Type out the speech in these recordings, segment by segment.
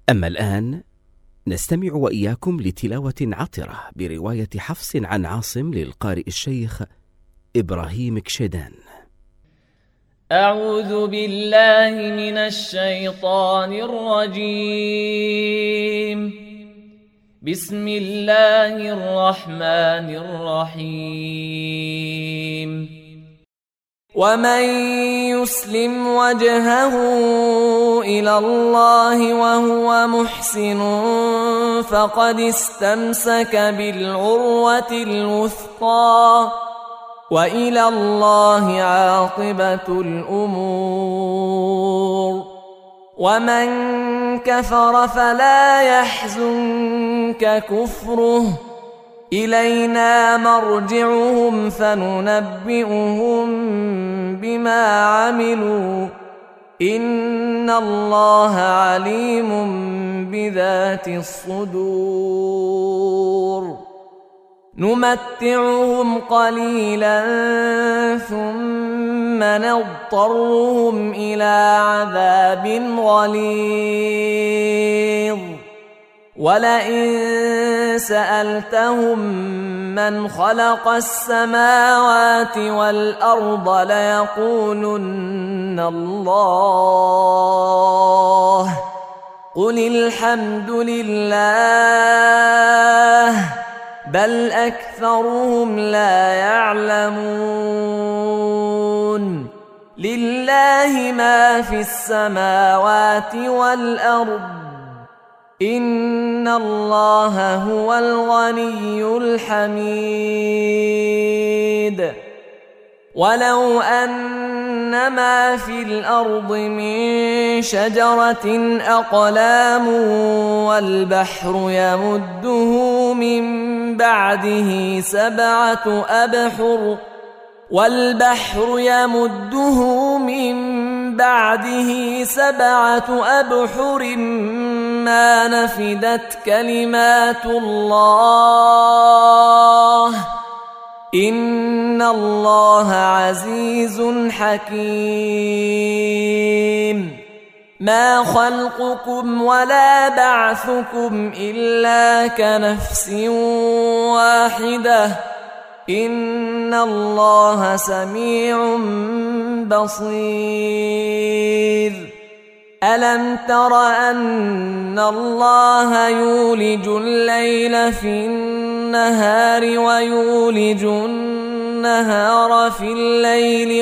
أما الآن نستمع وإياكم لتلاوة عطرة برواية حفص عن عاصم للقارئ الشيخ إبراهيم كشيدان. أعوذ بالله من الشيطان الرجيم. بسم الله الرحمن الرحيم. ومن يسلم وجهه إلى الله وهو محسن فقد استمسك بالعروة الوثقى وإلى الله عاقبة الأمور. ومن كفر فلا يحزنك كفره، إلينا مرجعهم فننبئهم بما عملوا، إن الله عليم بذات الصدور. نمتعهم قليلا ثم نضطرهم إلى عذاب غليظ. ولئن سألتهم من خلق السماوات والأرض ليقولن الله، قل الحمد لله، بل أكثرهم لا يعلمون. لله ما في السماوات والأرض، إن الله هو الغني الحميد. ولو أن ما في الأرض من شجرة أقلام والبحر يمده من بعده سبعة أبحر ما نفدت كلمات الله، إن الله عزيز حكيم. ما خلقكم ولا بعثكم إلا كنفس واحدة، إن الله سميع بصير. ألم تر أن الله يولج الليل في النهار ويولج النهار في الليل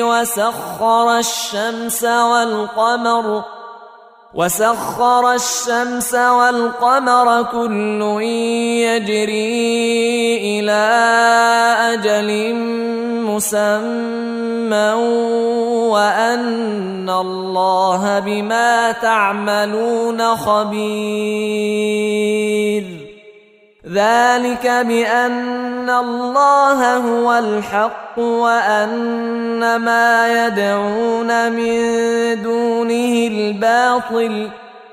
وسخر الشمس والقمر كل يجري إلى أجل مسمى وأن الله بما تعملون خبير. ذلك بأن الله هو الحق وأن ما يدعون من دونه الباطل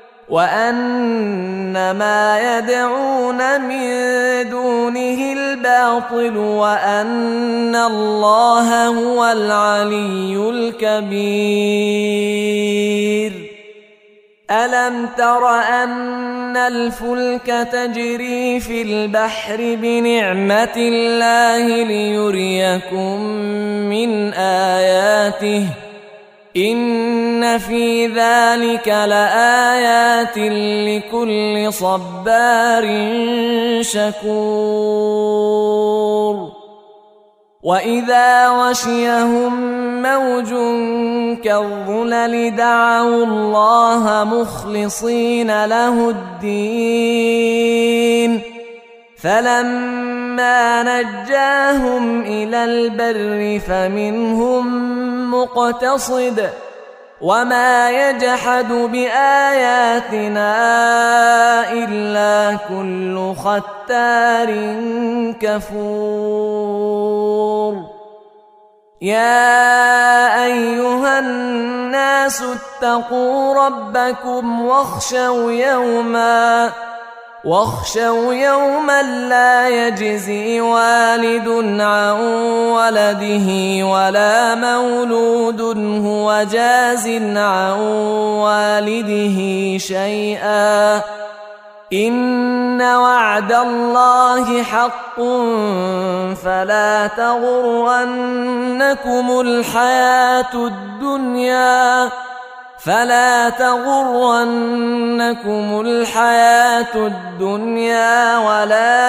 وأن الله هو العلي الكبير. ألم تر أن الفلك تجري في البحر بنعمة الله ليريكم من آياته، إن في ذلك لآيات لكل صبار شكور. وإذا غشيهم موج كالظلل دعوا الله مخلصين له الدين، فلما نجاهم إلى البر فمنهم مقتصد، وما يجحد بآياتنا إلا كل ختار كفور. يا أيها الناس اتقوا ربكم واخشوا يوما لا يجزي والد عن ولده ولا مولود هو جاز عن والده شيئا إن وعد الله حق فلا تغرنكم الحياة الدنيا ولا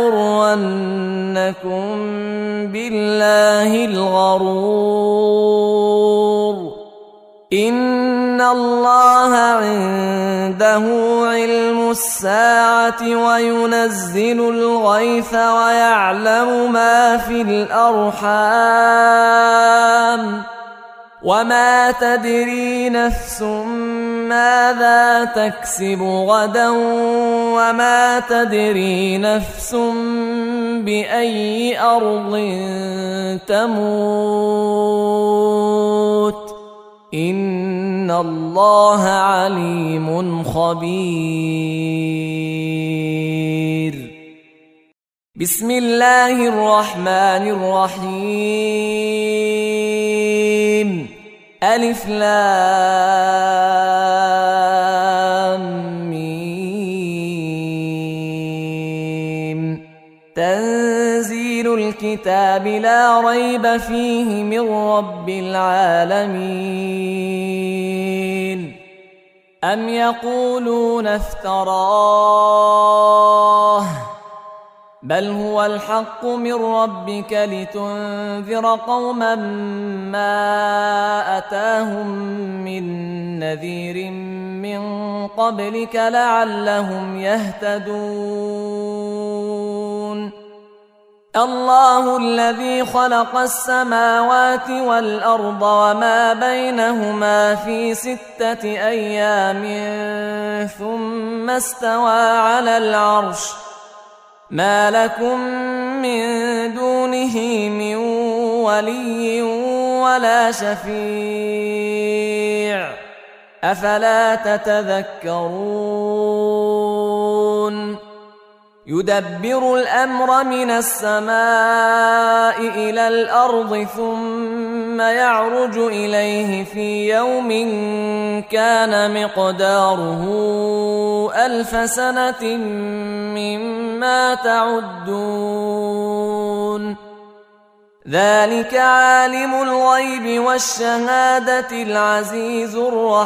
يغرنكم بالله الغرور إن الله عنده علم الساعة وينزل الغيث ويعلم ما في الأرحام وما تدري نفس ماذا تكسب غدا وما تدري نفس بأي أرض تموت إن الله عليم خبير. بسم الله الرحمن الرحيم. ألف لام ميم. تنزيل الكتاب لا ريب فيه من رب العالمين. أم يقولون افتراه بل هو الحق من ربك لتنذر قوما ما أتاهم من نذير من قبلك لعلهم يهتدون. الله الذي خلق السماوات والأرض وما بينهما في 6 أيام ثم استوى على العرش ما لكم من دونه من ولي ولا شفيع أفلا تتذكرون. يدبر الأمر من السماء إلى الأرض ثم يعرج إليه في يوم كان مقداره 1000 سنة مما تعدون. ذلك عالم الغيب والشهادة العزيز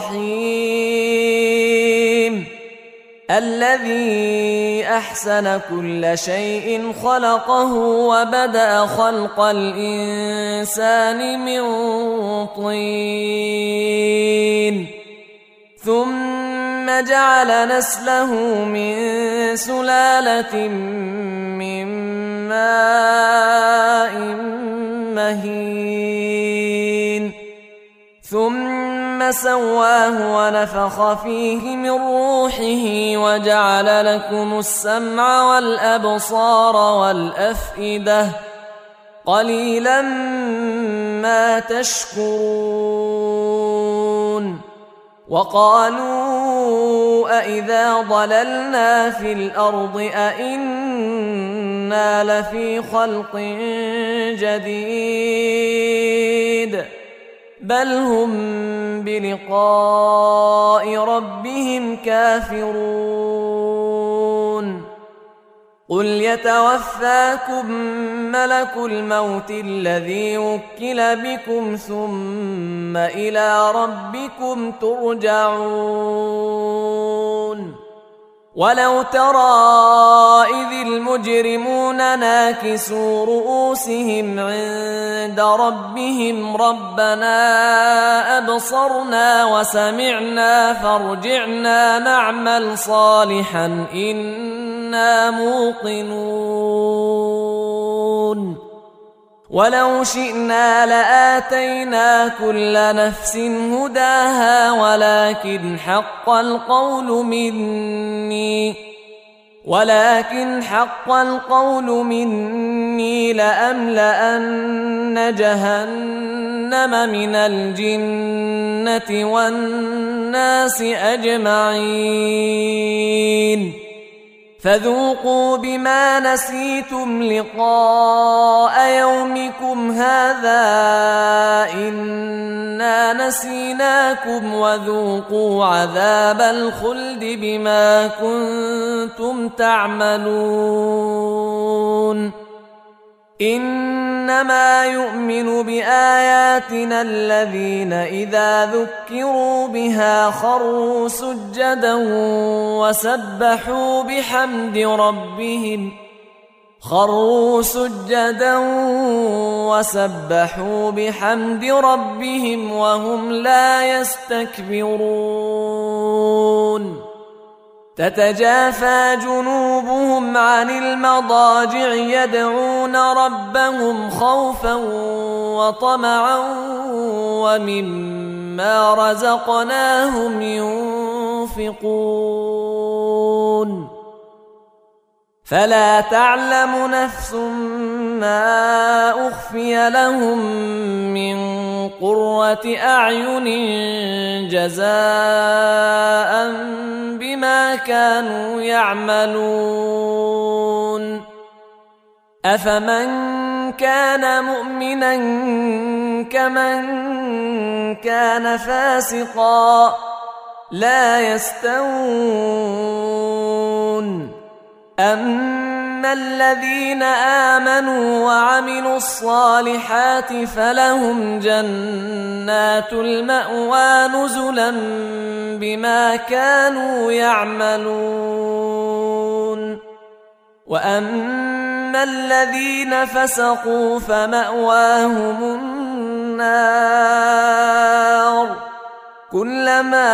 الرحيم الذي أحسن كل شيء خلقه وبدأ خلق الإنسان من طين ثم جعل نسله من سلالة من ماء مهين ثم سواه ونفخ فيه من روحه وجعل لكم السمع والأبصار والأفئدة قليلا ما تشكرون. وقالوا أإذا ضللنا في الأرض أإنا لفي خلق جديد بل هم بلقاء ربهم كافرون. قل يتوفاكم ملك الموت الذي وكل بكم ثم إلى ربكم ترجعون. ولو ترى إذ المجرمون ناكسوا رؤوسهم عند ربهم ربنا أبصرنا وسمعنا فارجعنا نعمل صالحا إنا موقنون. ولو شئنا لآتينا كل نفس هداها ولكن حق القول مني لأملأن جهنم من الجنة والناس أجمعين. فذوقوا بما نسيتم لقاء يومكم هذا إنا نسيناكم وذوقوا عذاب الخلد بما كنتم تعملون إنما يؤمن بآياتنا الذين إذا ذكروا بها خروا سجدا وسبحوا بحمد ربهم وهم لا يستكبرون تتجافى جنوبهم عن المضاجع يدعون ربهم خوفا وطمعا ومما رزقناهم ينفقون فلا تعلم نفس ما أخفي لهم من قرة أعين جزاء بما كانوا يعملون أفمن كان مؤمنا كمن كان فاسقا لا يستوون أما الذين آمنوا وعملوا الصالحات فلهم جنات المأوى نزلا بما كانوا يعملون وأما الذين فسقوا فمأواهم النار كلما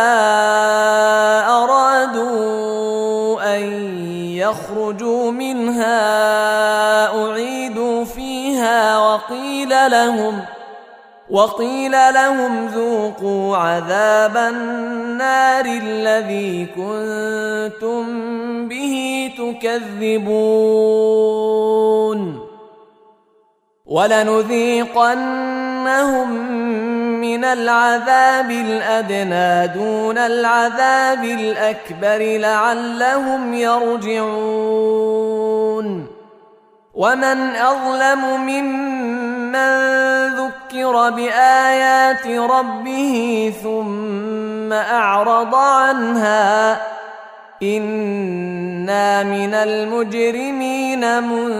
أرادوا أن يخرجوا منها أعيدوا فيها وقيل لهم ذوقوا عذاب النار الذي كنتم به تكذبون ولنذيقنهم من العذاب الأدنى دون العذاب الأكبر لعلهم يرجعون ومن أظلم ممن ذكر بآيات ربه ثم أعرض عنها إنا من المجرمين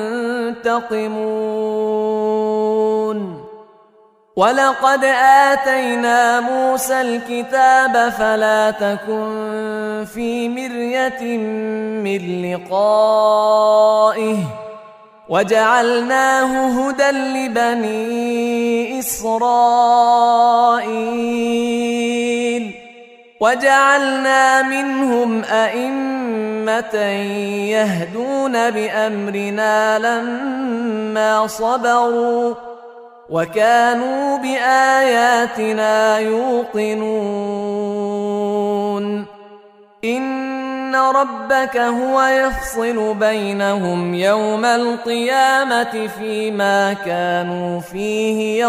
منتقمون ولقد آتينا موسى الكتاب فلا تكن في مرية من لقائه وجعلناه هدى لبني إسرائيل وجعلنا منهم أئمة يهدون بأمرنا لما صبروا وكانوا بآياتنا يوقنون إن ربك هو يفصل بينهم يوم القيامة فيما كانوا فيه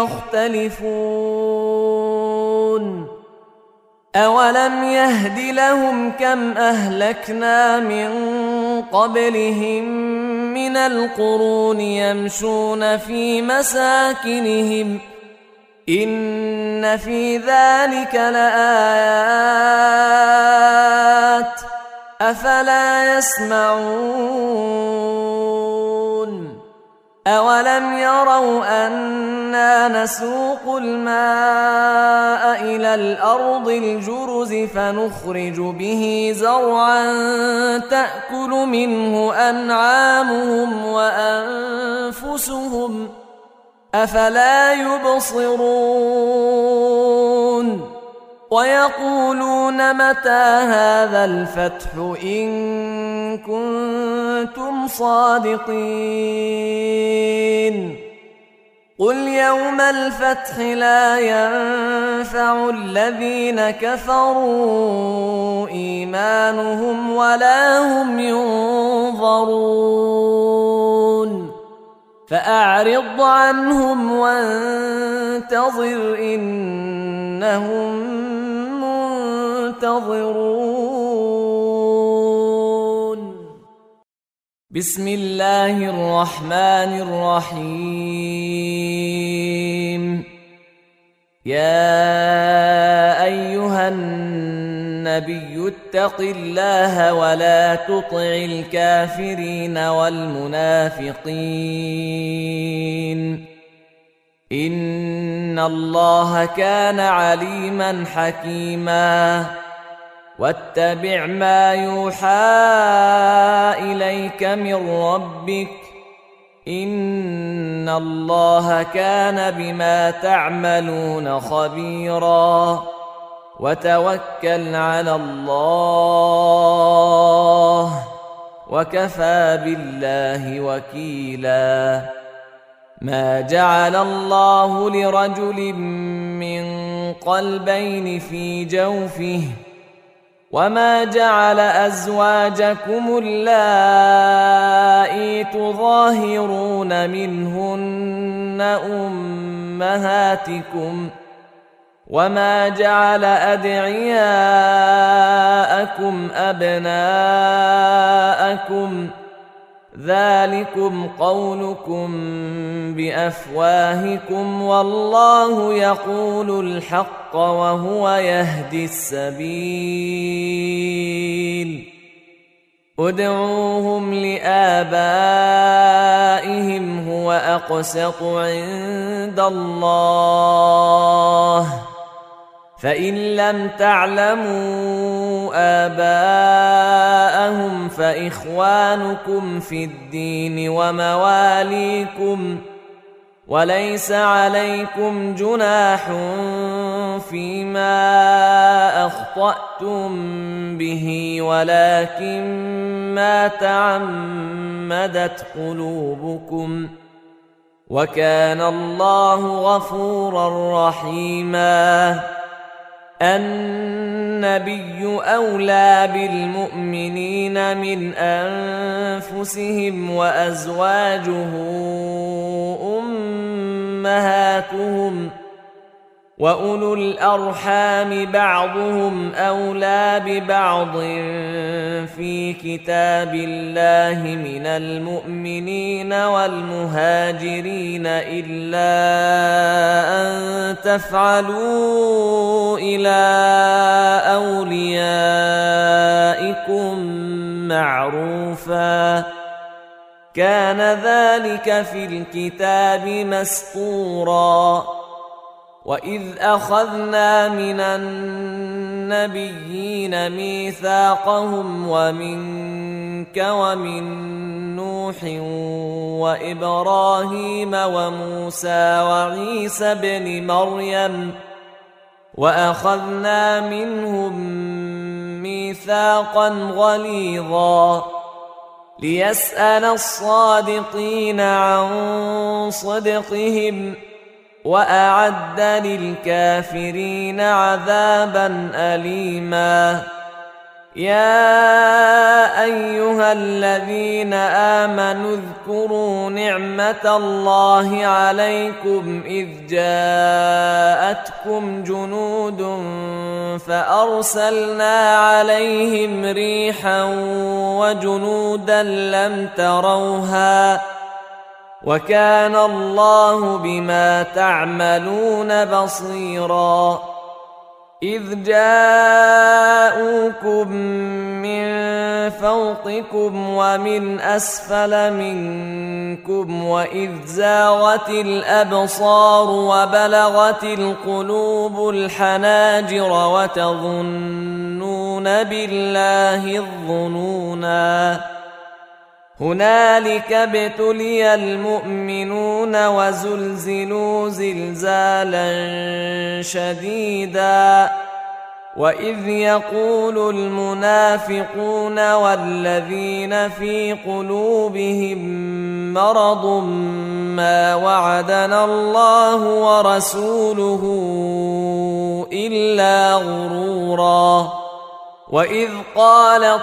يختلفون أولم يهد لهم كم أهلكنا من قبلهم من القرون يمشون في مساكنهم إن في ذلك لآيات أفلا يسمعون أولم يروا أنا نسوق الماء إلى الأرض الجرز فنخرج به زرعا تأكل منه أنعامهم وأنفسهم أفلا يبصرون ويقولون متى هذا الفتح إن كنتم صادقين قل يوم الفتح لا ينفع الذين كفروا إيمانهم ولا هم ينظرون فأعرض عنهم وانتظر إنهم منتظرون بسم الله الرحمن الرحيم. يا أيها النبي اتق الله ولا تطع الكافرين والمنافقين إن الله كان عليما حكيما. واتبع ما يوحى إليك من ربك إن الله كان بما تعملون خبيرا. وتوكل على الله وكفى بالله وكيلا. ما جعل الله لرجل من قلبين في جوفه وما جعل أزواجكم اللائي تظاهرون منهن أمهاتكم وما جعل أدعياءكم أبناءكم ذلكم قولكم بأفواهكم والله يقول الحق وهو يهدي السبيل. ادعوهم لآبائهم هو أقسط عند الله فإن لم تعلموا آباءهم فإخوانكم في الدين ومواليكم وليس عليكم جناح فيما أخطأتم به ولكن ما تعمدت قلوبكم وكان الله غفورا رحيما. النبي أولى بالمؤمنين من أنفسهم وأزواجه أمهاتهم وأولو الأرحام بعضهم أولى ببعض في كتاب الله من المؤمنين والمهاجرين إلا أن تفعلوا إلى أوليائكم معروفا كان ذلك في الكتاب مسطورا. وإذ أخذنا من النبيين ميثاقهم ومنك ومن نوح وإبراهيم وموسى وعيسى ابن مريم وأخذنا منهم ميثاقا غليظا ليسأل الصادقين عن صدقهم وأعد للكافرين عذابا أليما. يا أيها الذين آمنوا اذكروا نعمة الله عليكم إذ جاءتكم جنود فأرسلنا عليهم ريحا وجنودا لم تروها وكان الله بما تعملون بصيرا. إذ جاءوكم من فوقكم ومن أسفل منكم وإذ زاغت الأبصار وبلغت القلوب الحناجر وتظنون بالله الظنونا. هنالك ابتلي المؤمنون وزلزلوا زلزالا شديدا. وإذ يقول المنافقون والذين في قلوبهم مرض ما وعدنا الله ورسوله إلا غرورا. وإذ قالت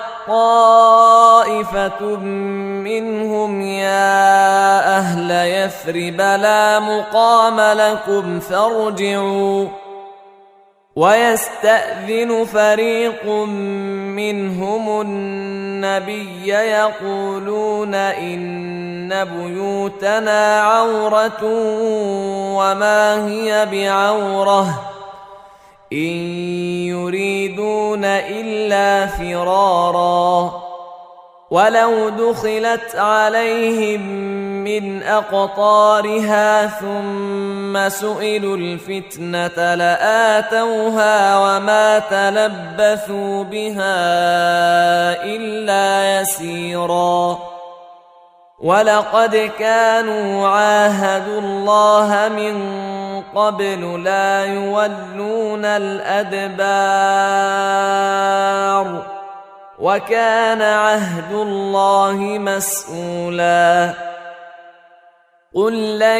طائفة منهم يا أهل يثرب لا مقام لكم فارجعوا ويستأذن فريق منهم النبي يقولون إن بيوتنا عورة وما هي بعورة إن يريدون إلا فرارا ولو دخلت عليهم من أقطارها ثم سئلوا الفتنة لآتوها وما تلبثوا بها إلا يسيرا ولقد كانوا عاهدوا الله من قبل لا يولون الأدبار وكان عهد الله مسؤولا قل لن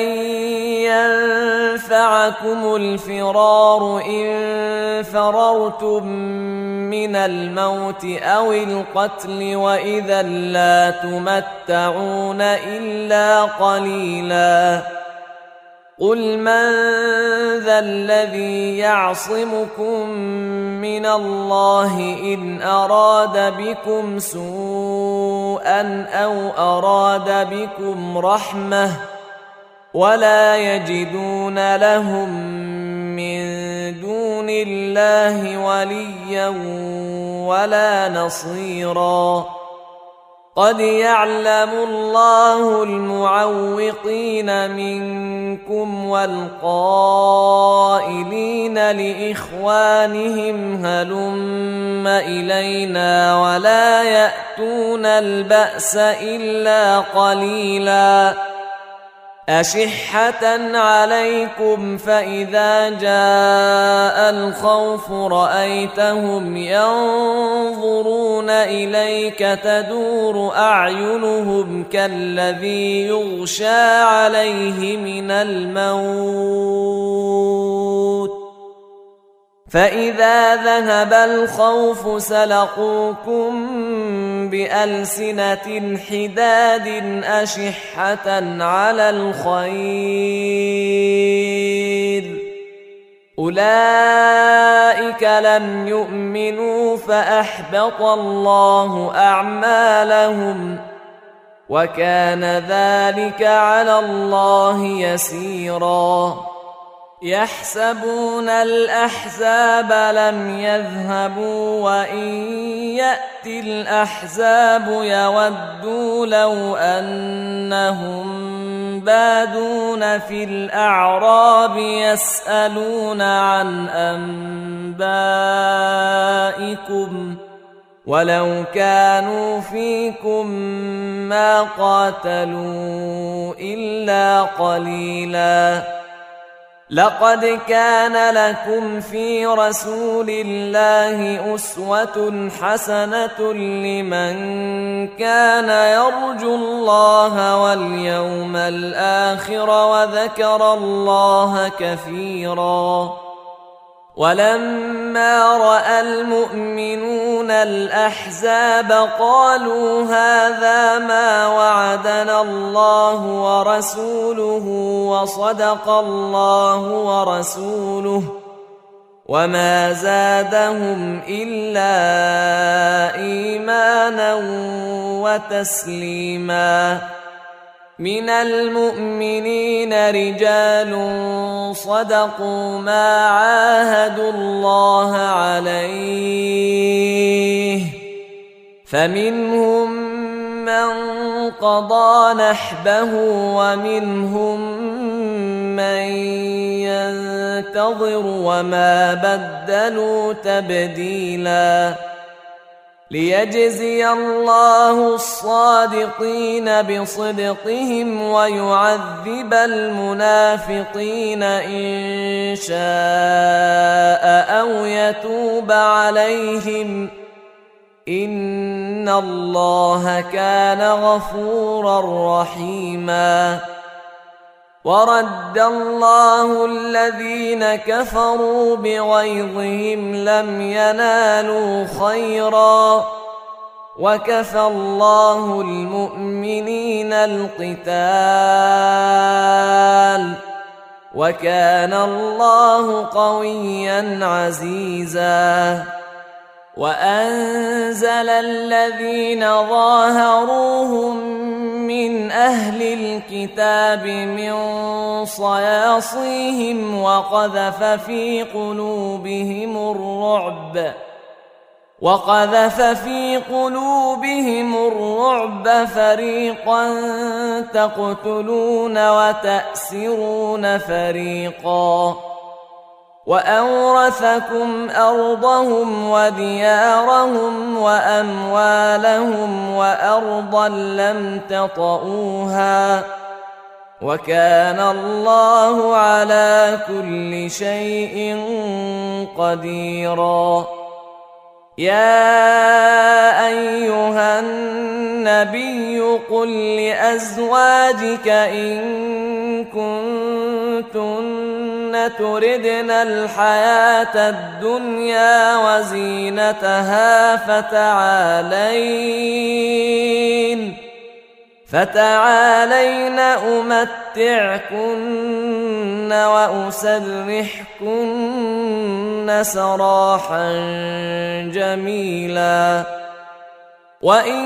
ينفعكم الفرار إن فررتم من الموت أو القتل وإذا لا تمتعون إلا قليلا قل من ذا الذي يعصمكم من الله إن أراد بكم سوءا أو أراد بكم رحمة ولا يجدون لهم من دون الله وليا ولا نصيرا قد يعلم الله المعوقين منكم والقائلين لإخوانهم هلم إلينا ولا يأتون البأس إلا قليلا أشحة عليكم فإذا جاء الخوف رأيتهم ينظرون إليك تدور أعينهم كالذي يغشى عليه من الموت فإذا ذهب الخوف سلقوكم بألسنة حداد أشحة على الخير أولئك لم يؤمنوا فأحبط الله أعمالهم وكان ذلك على الله يسيرا يحسبون الأحزاب لم يذهبوا وإن يأتي الأحزاب يودوا لو أنهم بادون في الأعراب يسألون عن أنبائكم ولو كانوا فيكم ما قاتلوا إلا قليلا لقد كان لكم في رسول الله أسوة حسنة لمن كان يرجو الله واليوم الآخر وذكر الله كثيرا ولما رأى المؤمنون الأحزاب قالوا هذا ما وعدنا الله ورسوله وصدق الله ورسوله وما زادهم إلا إيمانا وتسليما من المؤمنين رجال صدقوا ما عاهدوا الله عليه فمنهم من قضى نحبه ومنهم من ينتظر وما بدلوا تبديلا ليجزي الله الصادقين بصدقهم ويعذب المنافقين إن شاء أو يتوب عليهم إن الله كان غفورا رحيما ورد الله الذين كفروا بغيظهم لم ينالوا خيرا وكفى الله المؤمنين القتال وكان الله قويا عزيزا. وأنزل الذين ظاهروهم من أهل الكتاب من صياصيهم وقذف في قلوبهم الرعب فريقا تقتلون وتأسرون فريقا، وأورثكم أرضهم وديارهم وأموالهم وأرضا لم تطئوها، وكان الله على كل شيء قديرا. يا أيها النبي قل لأزواجك إن كنتن تردن الحياة الدنيا وزينتها فتعالين أمتعكن وأسرحكن سراحا جميلا. وإن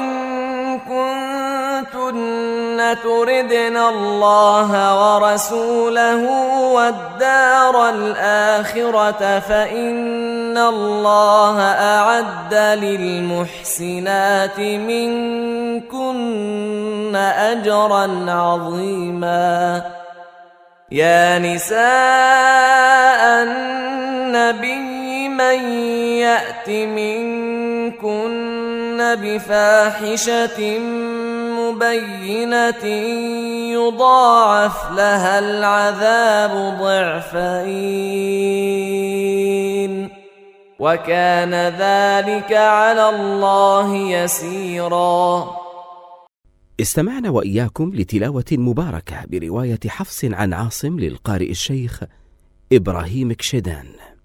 كنتن تردن الله ورسوله والدار الآخرة فإن الله أعد للمحسنات منكن أجرا عظيما. يا نساء النبي من يأت منكن بفاحشة مبينة يضاعف لها العذاب ضعفين، وكان ذلك على الله يسيرا. استمعنا وإياكم لتلاوة مباركة برواية حفص عن عاصم للقارئ الشيخ إبراهيم كشدان.